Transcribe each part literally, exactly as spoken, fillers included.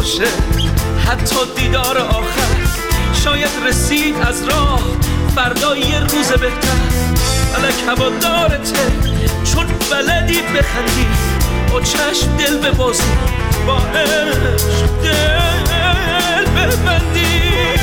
باشه، حتی دیدار آخر شاید رسید از راه فردا یه روز بهتر. فلک هوادارته چون بلدی بخندی، با چشم دل ببازی، با عشق دل ببندی.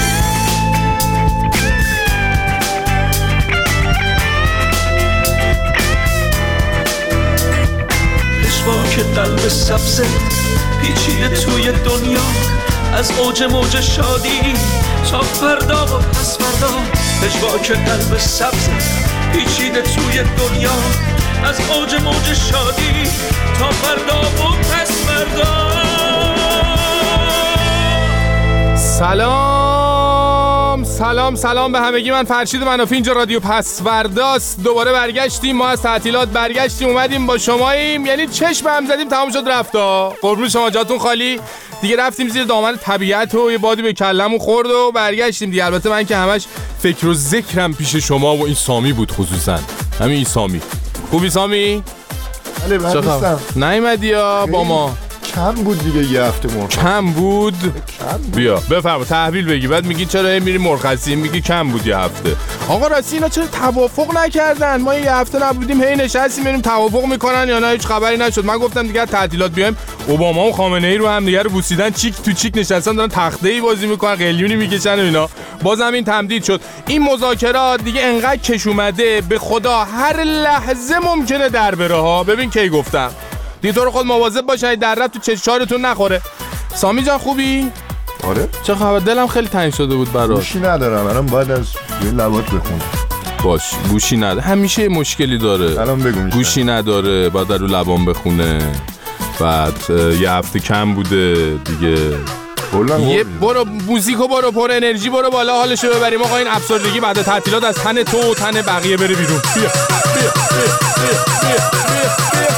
پشواک قلب سبزه پیچیده توی دنیا، از اوج موج شادی تا فردا و پس فردا. پشواک قلب سبزه پیچیده توی دنیا، از اوج موج شادی تا فردا و پس فردا. سلام سلام سلام به همگی. من فرشید منافی، اینجا رادیو پس فرداست. دوباره برگشتیم، ما از تعطیلات برگشتیم اومدیم با شماییم، یعنی چشم هم زدیم تمام شد رفتا. قربون شما، جاتون خالی دیگه. رفتیم زیر دامن طبیعت و یه بادی به کلمون خورد و برگشتیم دیگه. البته من که همش فکر و ذکرم پیش شما و این سامی بود، خصوصا همین این سامی. خوبی سامی؟ بله من نیستم. نیومدی یا با ما؟ کم بود دیگه، یه هفته مرخصی کم بود. کم بود. بیا بفرما تحویل بگی، بعد میگی چرا میری مرخصی، میگی کم بود یه هفته. آقا راستی اینا چرا توافق نکردن؟ ما یه هفته نبودیم، هی نشستیم بریم توافق میکنن یا نه هیچ خبری نشد. من گفتم دیگه تعطیلات بیایم، اوباما و خامنه ای رو هم دیگه رو بوسیدن، چیک تو چیک نشستن دارن تخته‌ای بازی میکنن، قلیونی میکشن و اینا. بازم این تمدید شد. این مذاکرات دیگه انقدر کش اومده، به خدا هر لحظه ممکنه در بره ها. ببین کی گفتم دیگه، تو رو خود مواظب باش در رفت تو چشارتون نخوره. سامی جان خوبی؟ آره. چه خبر؟ دلم خیلی تنگ شده بود برات. گوشی ندارم الان، باید از یه لوات بخونم. باش گوشی نداره، همیشه مشکلی داره. الان بگو. گوشی نداره، باید رو لبام بخونه. بعد یه هفته کم بوده دیگه. یه برو موزیکو برو پر انرژی برو بالا، حالشو ببریم. آقا این افسردگی بعد تعطیلات از تن تو و تن بقیه بره بیرون. بیا بیا بیا بیا بیا بیا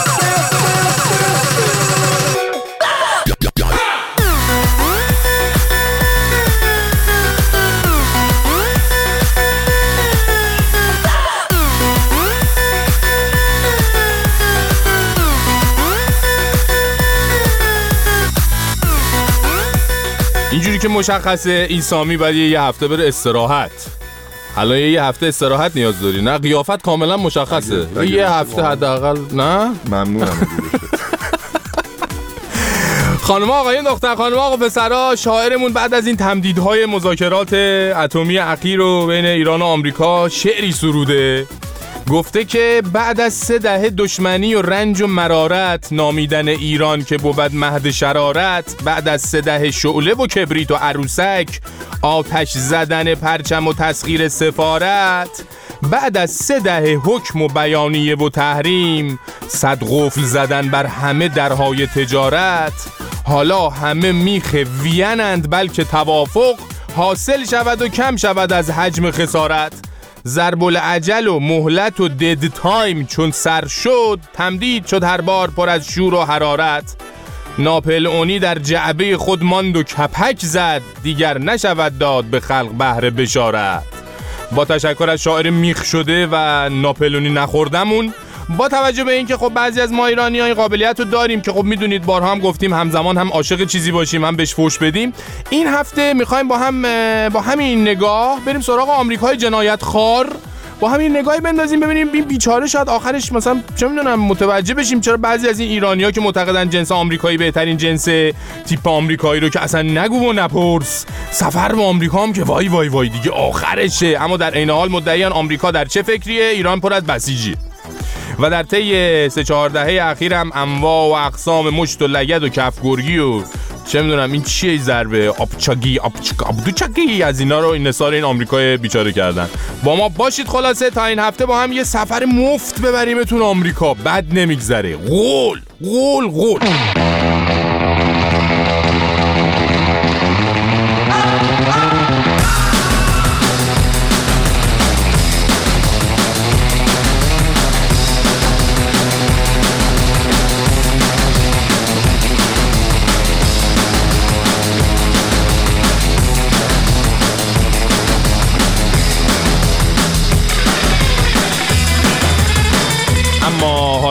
اینجوری که مشخصه این سامی باید یه هفته بره استراحت. الان یه هفته استراحت نیاز داری، نه قیافت کاملا مشخصه. بگه. بگه. یه هفته حداقل. نه ممنونم. خانم آقایون، دختر خانم آقا پسرا، شاعرمون بعد از این تمدیدهای مذاکرات اتمی اخیر رو بین ایران و آمریکا شعری سروده. گفته که بعد از سه دهه دشمنی و رنج و مرارت، نامیدن ایران که بود مهد شرارت، بعد از سه دهه شعله و کبریت و عروسک، آتش زدن پرچم و تسخیر سفارت، بعد از سه دهه حکم و بیانیه و تحریم، صد قفل زدن بر همه درهای تجارت، حالا همه میخ وینند بلکه توافق، حاصل شود و کم شود از حجم خسارت. ضرب العجل و مهلت و دد تایم چون سر شد، تمدید شد هر بار پر از شور و حرارت. ناپلئونی در جعبه خود ماند و کپک زد، دیگر نشود داد به خلق بهر بشارت. با تشکر از شاعر میخ شده و ناپلئونی نخوردمون، با توجه به اینکه خب بعضی از ما ایرانی‌ها این قابلیت رو داریم که خب میدونید بارها هم گفتیم همزمان هم عاشق چیزی باشیم هم بهش فوش بدیم، این هفته میخوایم با هم با همین نگاه بریم سراغ آمریکای جنایت خوار، با همین نگاهی بندازیم ببینیم این بیچاره شاید آخرش مثلا چه میدونم متوجه بشیم چرا بعضی از این ایرانی‌ها که معتقدن جنس آمریکایی بهترین جنس تیپ آمریکایی رو که اصلا نگو و نپرس، سفر به آمریکا هم که وای وای وای دیگه آخرشه، اما در عین حال مدعیان آمریکا در چه فکریه، ایران پر از بسیجی. و در طی سه چهار دهه اخیر هم انواع و اقسام مشت و لگد و کفگرگی و چه میدونم این چیه ضربه آبچاگی آبچاگی آبدوچاگی از اینا رو این نثار این آمریکای بیچاره کردن. با ما باشید خلاصه تا این هفته با هم یه سفر مفت ببریمتون آمریکا، بد نمیگذره. قول قول قول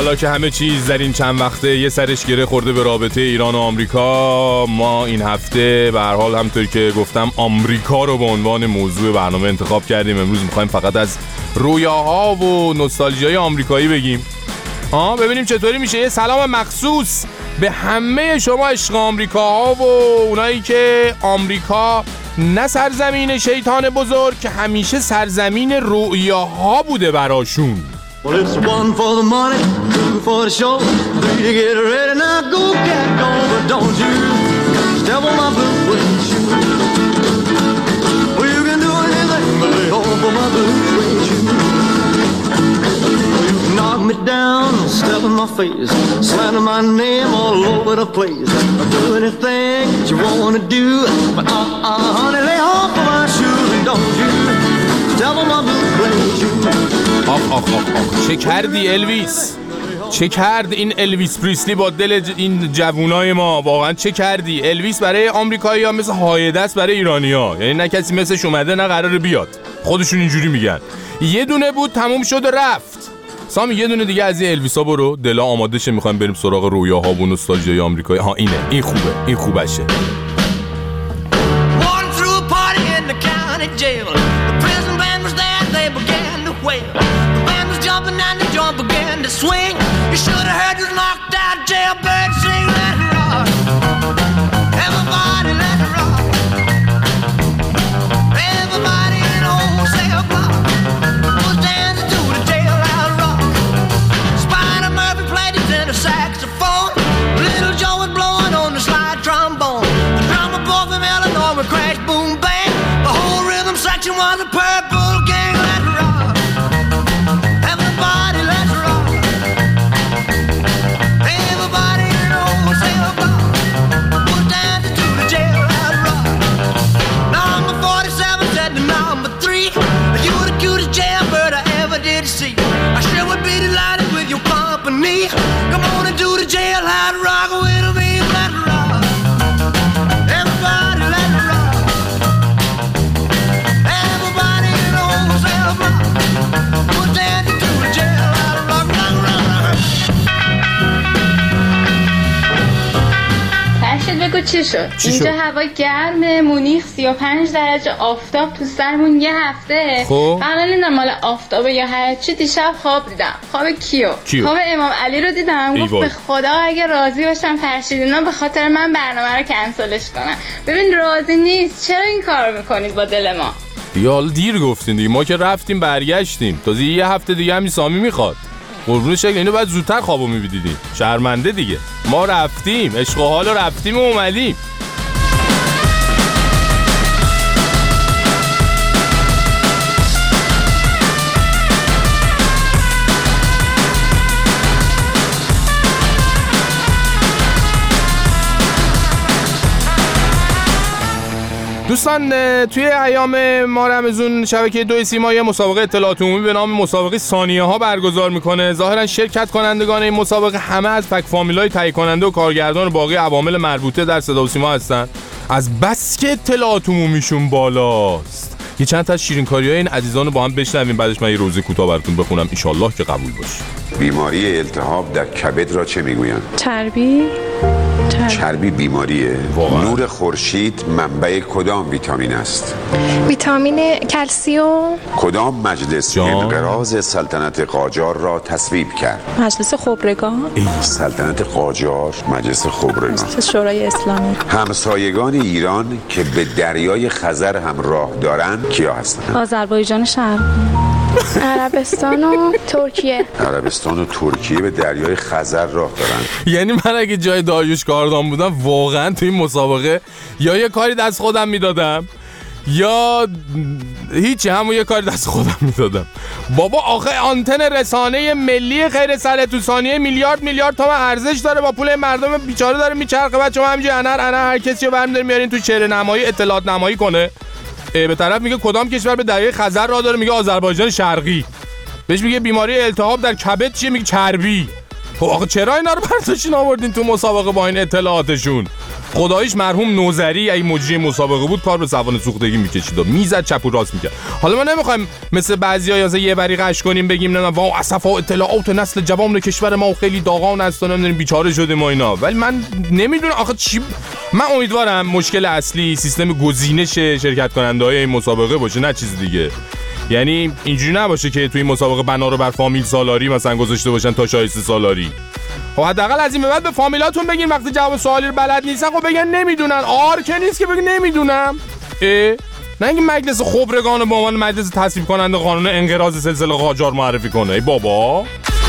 حالا که همه چیز در این چند وقته یه سرش گره خورده به رابطه ایران و آمریکا، ما این هفته به هر حال همونطور که گفتم آمریکا رو به عنوان موضوع برنامه انتخاب کردیم. امروز میخوایم فقط از رویاها و نوستالژیای آمریکایی بگیم. آه ببینیم چطوری میشه. یه سلام مخصوص به همه شما عشق آمریکاها و اونایی که آمریکا نه سرزمین شیطان بزرگ که همیشه سرزمین رویاها بوده براشون. Well, it's one for the money, two for the show, three to get ready, now go get going, but don't you step on my blue suede shoe. Well, you can do anything but lay off of my blue suede shoe. Well, you can knock me down, step in my face, slander my name all over the place. I'll do anything that you wanna do, but uh-uh, honey, lay off of my shoes, and don't you step on my blue suede shoe. آخ آخ آخ آخ چه کردی الویس؟ چه کرد این الویس پریسلی با دل ج... این جوونای ما؟ واقعا چه کردی؟ الویس برای آمریکایی ها مثل هایده است برای ایرانی ها، یعنی نه کسی مثلش اومده نه قراره بیاد، خودشون اینجوری میگن. یه دونه بود تموم شد و رفت. سامی یه دونه دیگه از این الویسا برو، دلا آماده شه، میخوایم بریم سراغ رویاها و نوستالژیای آمریکایی. ها اینه، این خوبه، این خوبشه. Jumping and the jump began to swing. You should have heard this knocked out jailbird sing. Let it rock, everybody let it rock. Everybody in wholesale block was dancing to the jailhouse rock. Spider Murphy played his tenor saxophone. Little Joe was blowing on the slide trombone. The drummer boy from Illinois would crash, boom, bang. The whole rhythm section was a purple gang. Let it rock. Everybody, let's rock. Everybody in the wholesale block was dancing to the jailhouse rock. Number forty-seven said to number three, you were the cutest jailbird I ever did see. I sure would be delighted with your company. Come on and do the jailhouse rock with me. Let's rock. Everybody, let's rock. Everybody in the wholesale block was dancing to the jailhouse rock, rock, rock, rock. فرشید بگو چی شد؟ چی اینجا شد؟ هوا گرمه، مونیخ سی و پنج درجه آفتاب تو سرمون یه هفته. خب فقط نمیدونم مال آفتابه یا هرچی. دیشب خواب دیدم. خواب کیو؟ کیو؟ خواب امام علی رو دیدم. گفت ایوال. به خدا اگه راضی باشم فرشید اینا به خاطر من برنامه رو کنسلش کنن. ببین راضی نیست، چرا این کارو میکنید با دل ما؟ دیگه حالا دیر گفتین دیگه، ما که رفتیم برگشتیم، تازه یه هفته دیگه هم سامی میخواد. قربون شکل اینو باید زودتر خوابو میبینیدیم. شرمنده دیگه، ما رفتیم، عشق و حالو رفتیم و اومدیم. دوستان توی ایام ماه رمضان شبکه دو سیما یه مسابقه اطلاعات عمومی به نام مسابقه ثانیه ها برگزار میکنه. ظاهرا شرکت کنندگان این مسابقه همه از فک فامیلای تهیه کننده و کارگردان و باقی عوامل مربوطه در صدا و سیما هستن. از بس که اطلاعات عمومیشون بالاست، یه چند تا از شیرینکاری‌های این عزیزان رو با هم بشنویم، بعدش من یه روزه کوتاه براتون بخونم ان شاءالله که قبول باشه. بیماری التهاب در کبد را چه میگویند؟ چربی؟ چربی, چربی بیماریه. واقعا. نور خورشید منبع کدام ویتامین است؟ ویتامین کلسیوم. کدام مجلس جان. انقراض سلطنت قاجار را تصویب کرد؟ مجلس خبرگان. سلطنت قاجار، مجلس خبرگان. مجلس شورای اسلامی. همسایگان ایران که به دریای خزر هم راه دارند کیا هستند؟ آذربایجان شرقی. عربستان و ترکیه. عربستان و ترکیه به دریای خزر راه دارند. یعنی من اگه جای داریوش کاردان بودم واقعا تو این مسابقه یا یه کاری دست خودم میدادم یا هیچی، همون یه کاری دست خودم میدادم. بابا آخه آنتن رسانه ملی غیر سر تو ثانیه میلیارد میلیارد تومان ارزش داره، با پول مردم بیچاره داره میچرخه. بعد شما همینجوری انر انر هر کسی رو برمی‌دارین میارین تو چهره نمایی اطلاعات نمایی کنه. به طرف میگه کدام کشور به دریای خزر راه داره، میگه آذربایجان شرقی. بهش میگه بیماری التهاب در کبد چیه، میگه چربی. خب آخه چرا اینا رو برداشتین آوردین تو مسابقه با این اطلاعاتشون؟ خداییش مرحوم نوذری اگه مجری مسابقه بود کار به زبان سوختگی میکشید و میزد چپ و راست میکرد. حالا ما نمیخوایم مثل بعضیا یا یه بری قش کنیم بگیم نه وا اسفا اطلاعات نسل جوان کشور ما خیلی داغان است و نمیدونیم بیچاره شدیم و اینا، ولی من نمیدونم آخه چی. من امیدوارم مشکل اصلی سیستم گزینش شرکت کننده‌های این مسابقه باشه نه چیز دیگه. یعنی اینجوری نباشه که توی این مسابقه بنا رو بر فامیل سالاری مثلا گذاشته باشن تا شایسته سالاری. خب حداقل از این به بعد به فامیلاتون بگین وقتی جواب سوالی رو بلد نیستن خب بگن نمیدونن. آر که نیست که بگن نمیدونم. اه نه اینکه مجلس خبرگان به عنوان مجلس تصویب کننده قانون انقراض سلسله قاجار معرفی کنه. ای بابا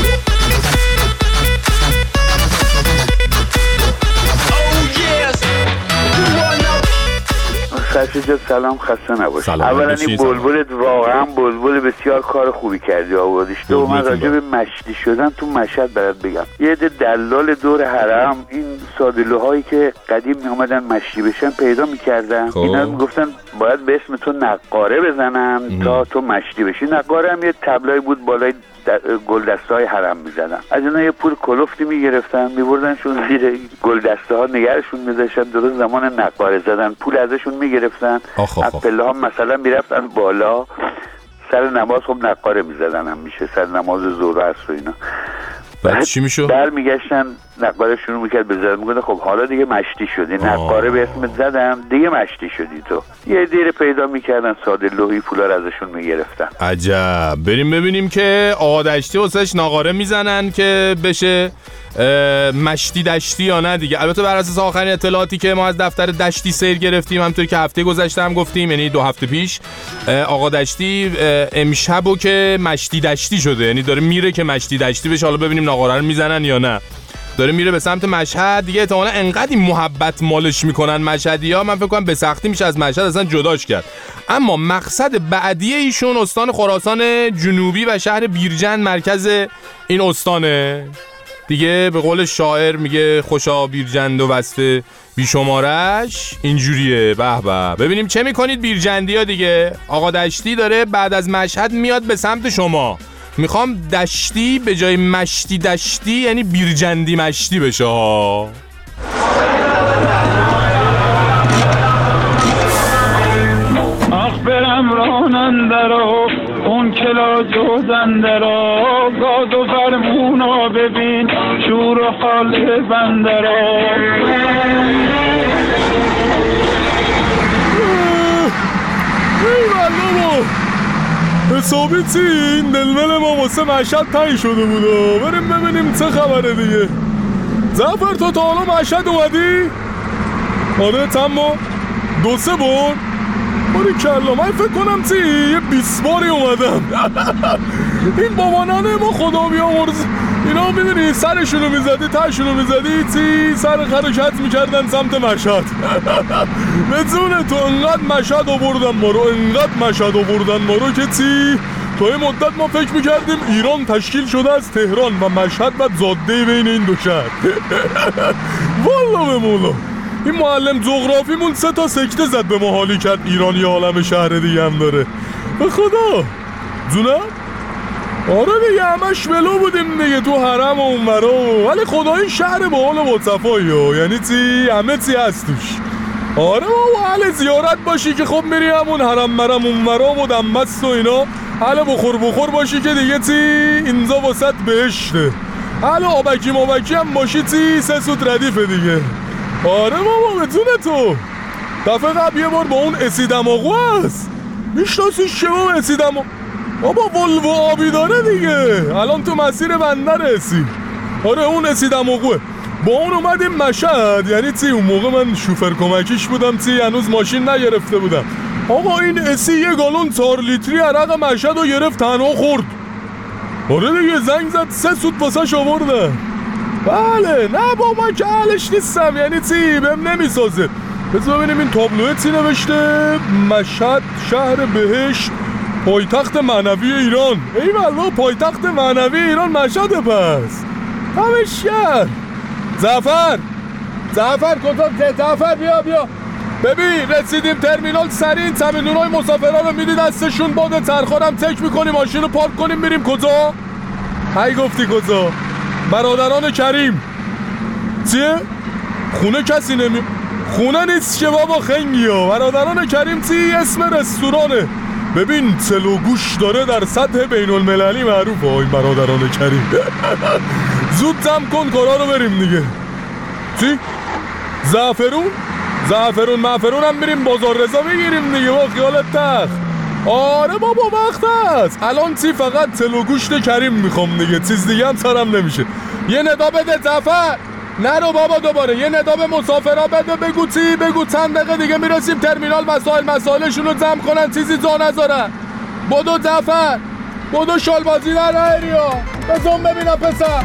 خسیجت سلام، خسته نباشی. اولا این بلبلت واقعا بلبل بسیار کار خوبی کردی آوردیش. تو من راجع به مشتی شدن تو مشهد برات بگم. یه عده دلال دور حرم این سادلوهایی که قدیم میومدن مشتی بشن پیدا میکردن، اینا میگفتن باید به اسم تو نقاره بزنن ام. تا تو مشتی بشی. نقاره هم یه تبلایی بود بالای گلدسته های حرم میزدن، از اینا یه پول کلفتی میگرفتن میبردنشون زیر گلدسته ها نگرشون میذاشتن، درست زمان نقاره زدن پول ازشون میگرفتن. از پله ها مثلا میرفتن بالا سر نماز خب نقاره میزدن هم میشه سر نماز ظهر و عصر و اینا. بعد چی میشو؟ برمیگشتن نقاره شروع میکرد بزدن، میگفتن خب حالا دیگه مشتی شدی، نقاره به اسمت زدم دیگه مشتی شدی تو. یه دیر پیدا میکردن ساده لوحی پولا رو ازشون میگرفتن. عجب. بریم ببینیم که آقا دشتی واسش نقاره میزنن که بشه مشتی دشتی یا نه دیگه. البته بر اساس آخرین اطلاعاتی که ما از دفتر دشتی سیر گرفتیم همونطور که هفته گذشته هم گفتیم یعنی دو هفته پیش آقا دشتی امشبو که مشتی دشتی شده، یعنی داره میره که مشتی دشتی بشه. حالا ببینیم نقاره رو میزنن یا نه. داره میره به سمت مشهد دیگه. احتمالاً انقدر این محبت مالش میکنن مشهدی‌ها من فکر کنم به سختی میشه از مشهد اصلا جداش کرد. اما مقصد بعدی ایشون استان خراسان جنوبی و شهر بیرجند مرکز این استانه دیگه. به قول شاعر میگه خوشا بیرجند و وصف بیشمارش اینجوریه. به به. ببینیم چه میکنید بیرجندی‌ها دیگه. آقا دشتی داره بعد از مشهد میاد به سمت شما. میخوام دشتی به جای مشتی دشتی یعنی بیرجندی مشتی بشه ها. آخ برم رانندرا اون کلا جوزندرا گاد و فرمونا ببین شور و حال بندرا. ای بابا حسابی چی این دلمل ما واسه مشهد تایی شده بودا. بریم ببینیم چه خبره دیگه. زفر تو تا حالا مشهد اومدی؟ آره تمام دو سه بار. باری کلا من فکر کنم چی یه بیست باری اومدم. این بابانانه ما خدا بیامرز اینا میبینی سرشونو میزدی تاشونو میزدی چی سر حرکت میکردن سمت مشهد. بدون تو انقدر مشهد آوردن ما رو انقدر مشهد آوردن ما رو که چی تا این مدت ما فکر میکردیم ایران تشکیل شده از تهران و مشهد و زاده بین این دو شهر. والا به مولا این معلم جغرافیمون سه تا سکته زد به ما حالی کرد ایران یه عالم شهر دیگه هم داره. به خدا جونم آره دیگه همش ولو بودیم دیگه تو حرم و اونورا، ولی خدای شهر با حال و صفایی ها یعنی چی همه چی هست توش. آره بابا اهل زیارت باشی که خب میری همون حرم مرم اونورا و دنبست و اینا، اهل بخور بخور باشی که دیگه چی اینجا واسط بهشته، اهل آبکی مابکی هم باشی چی سه سوت ردیفه دیگه. آره بابا بدونه تو دفعه قبل یه بار با اون اسی دماغو هست میشناسیش چه بابا اسی دماغو؟ بابا ولوو آبی داره دیگه الان تو مسیر بندر اسی. آره اون اسی دماغوه. با اون اومدیم مشهد یعنی چی اون موقع من شوفر کمکیش بودم چی هنوز ماشین نگرفته بودم. آقا این اسی یه گالون چهار لیتری عرق مشهد رو گرفت تنها خورد. آره دیگه زنگ زد سه سوت واسش آوردن. بله نه با من که اهلش نیستم یعنی چی بهم نمیسازه. بذار ببینیم این تابلوه چی نوشته. مشهد شهر بهشت پایتخت معنوی ایران. ای والله پایتخت معنوی ایران مشهد پس همش شهر. زعفر زعفر کتاب زعفر بیا بیا ببین رسیدیم ترمینال سریع چمدونای مسافرها رو میدی دستشون باد ترخارم تک میکنیم ماشین رو پارک کنیم میریم کجا؟ هی گفتی کجا؟ برادران کریم چیه؟ خونه کسی نمی خونه نیست که بابا خنگیا. برادران کریم تی اسم رستورانه. ببین تلو گوش داره در سطح بین المللی معروفه این برادران کریم. زود تم کن کارا رو بریم دیگه. چی؟ زعفرون؟ زعفرون معفرون هم بریم بازار رضا بگیریم دیگه با خیالت تخت. آره بابا وقت هست. الان تی فقط تلو گوشت کریم میخوام دیگه، چیز دیگه هم سرم نمیشه. یه ندا بده زعفر. نرو بابا دوباره یه ندا به مسافرها بده، بگو تی بگو چند دقیقه دیگه میرسیم ترمینال، مسائل مسائلشون رو جمع کنن، چیزی جا نذارن. بدو زعفر بدو شالبازی در ایریا بزن ببینم پسر.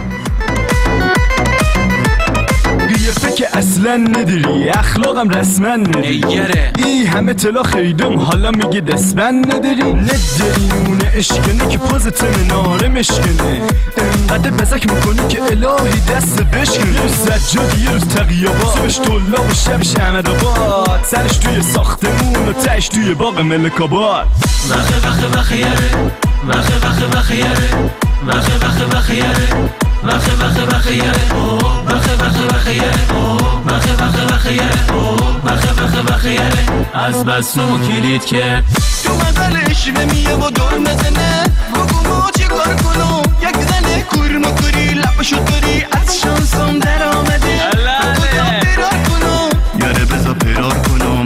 قیافه که اصلا نداری، اخلاقم رسما نداری، ای همه طلا خریدم حالا میگه دستبند نداری. نداری اون عشقنه که پوزت مناره مشکنه، انقدر بزک میکنی که الهی دست بشکنه. یه سجاد یه روز تقیابات، صبحش طلاب و شبش احمدآباد، سرش توی ساختمون و تش توی باغ ملک آباد. وخه وخه وخه یاره وخه وخه وخه یاره وخه وخه وخه یاره وخه وخه وخه یاره وخه وخه وخه یاره وخه وخه وخه یاره وخه وخه وخه یاره از بس رو کلید کرد تو مزلش نمیه و دور نزنه، بگو ما چی کار کنم یک زنه کورما کوری لپشو داری از شانسم در آمده. بزا پیرار کنم یاره بزا پیرار کنم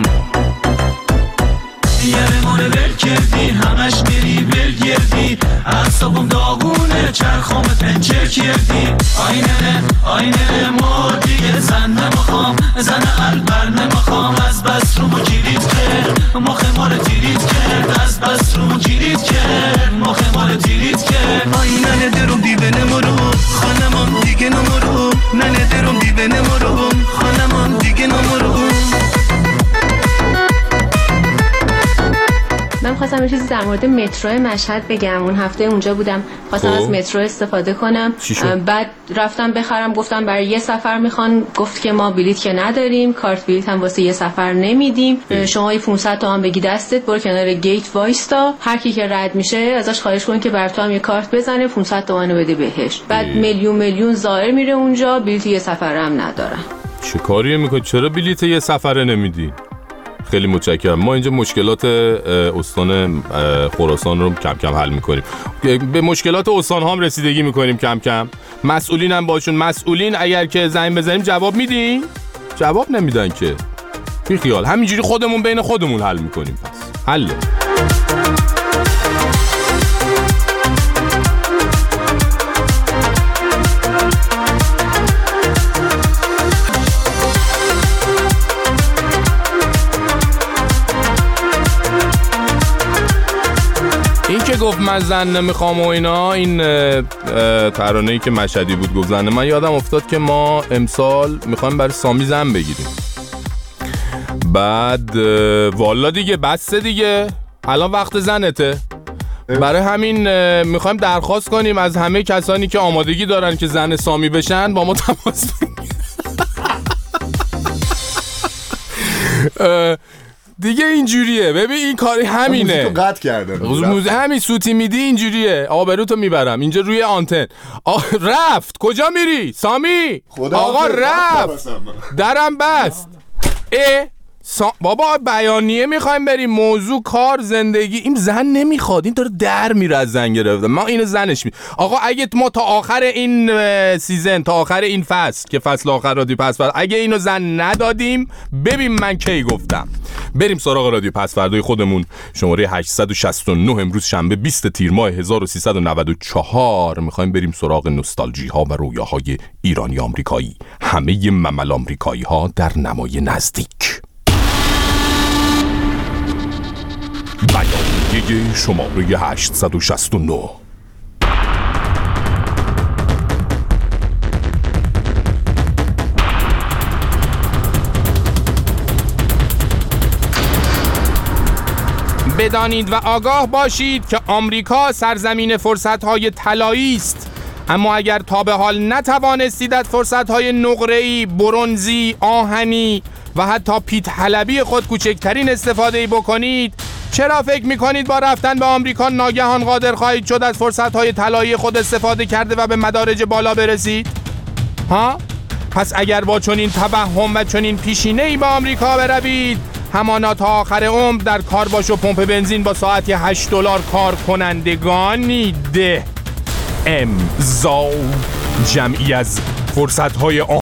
یاره مانه ول کردی همش میری ول گردی، اعصابم داغونه چرخام پنچر کردی. آینه آینه ما دیگه زن نمیخوام، زن البر نمیخوام، از بس رو کلید کرد مخ ما رو تیرید کرد، از بس رو کلید کرد مخ ما رو تیرید کرد. آینه درم دیوه نمارم خانمان دیگه نمارم، ننه درم دیوه نمارم خانمان دیگه نمارم. من خواستم یه چیزی در مورد مترو مشهد بگم. اون هفته اونجا بودم، خواستم از مترو استفاده کنم، بعد رفتم بخرم، گفتم برای یه سفر میخوان، گفت که ما بلیت که نداریم، کارت بلیت هم واسه یه سفر نمیدیم، شما یه پانصد تومن بگی دستت برو کنار گیت وایستا، هر کی که رد میشه ازش خواهش کن که بر تو هم یه کارت بزنه پانصد تومن بده بهش. بعد میلیون میلیون زائر میره اونجا، بلیت یه سفر هم ندارن. چه کاریه میکنی؟ چرا بلیت یه سفره نمیدی؟ خیلی متشکرم. ما اینجا مشکلات استان خراسان رو کم کم حل میکنیم، به مشکلات استان ها هم رسیدگی میکنیم کم کم. مسئولین هم باشون، مسئولین اگر که زنگ بزنیم جواب میدین؟ جواب نمیدن که. بی خیال همینجوری خودمون بین خودمون حل میکنیم. پس حله. این که گفت من زن نمیخوام و اینا، این ترانه‌ای که مشهدی بود گفت زن، من یادم افتاد که ما امسال میخوایم برای سامی زن بگیریم. بعد والا دیگه بسته دیگه، الان وقت زنته. برای همین میخوایم درخواست کنیم از همه کسانی که آمادگی دارن که زن سامی بشن با ما تماس بگیرن. دیگه اینجوریه. ببین این کاری همینه. موزیکو قطع کردن. همین سوتی میدی اینجوریه. آبروتو میبرم اینجا روی آنتن. رفت کجا میری سامی؟ آقا رفت درم بست. اه سا... بابا بیانیه میخوایم بریم، موضوع کار زندگی. این زن نمیخواد، این داره در میره از زن گرفته. ما اینو زنش می آقا اگه ما تا آخر این سیزن، تا آخر این فصل که فصل آخر رادیو پس فردا اگه اینو زن ندادیم، ببین من کی گفتم. بریم سراغ رادیو پس فردای خودمون، شماره هشتصد و شصت و نه، امروز شنبه بیست تیر ماه هزار و سیصد و نود و چهار. میخوایم بریم سراغ نوستالژی ها و رویاهای ایرانی آمریکایی، همه ممل آمریکایی ها در نمای نزدیک. بیانیه شماره هشتصد و شصت و نه. بدانید و آگاه باشید که آمریکا سرزمین فرصت‌های طلایی است، اما اگر تا به حال نتوانستید از فرصت‌های نقره‌ای، برنزی، آهنی و حتی پیت حلبی خود کوچکترین استفاده بکنید، چرا فکر میکنید با رفتن به آمریکا ناگهان قادر خواهید شد از فرصت‌های طلایی خود استفاده کرده و به مدارج بالا برسید؟ ها؟ پس اگر با چنین توهم و چنین پیشینه‌ای به آمریکا بروید، همانا تا آخر عمر در کار باش و پمپ بنزین با ساعتی هشت دلار کار کنندگانید. امضا جمعی از فرصت‌های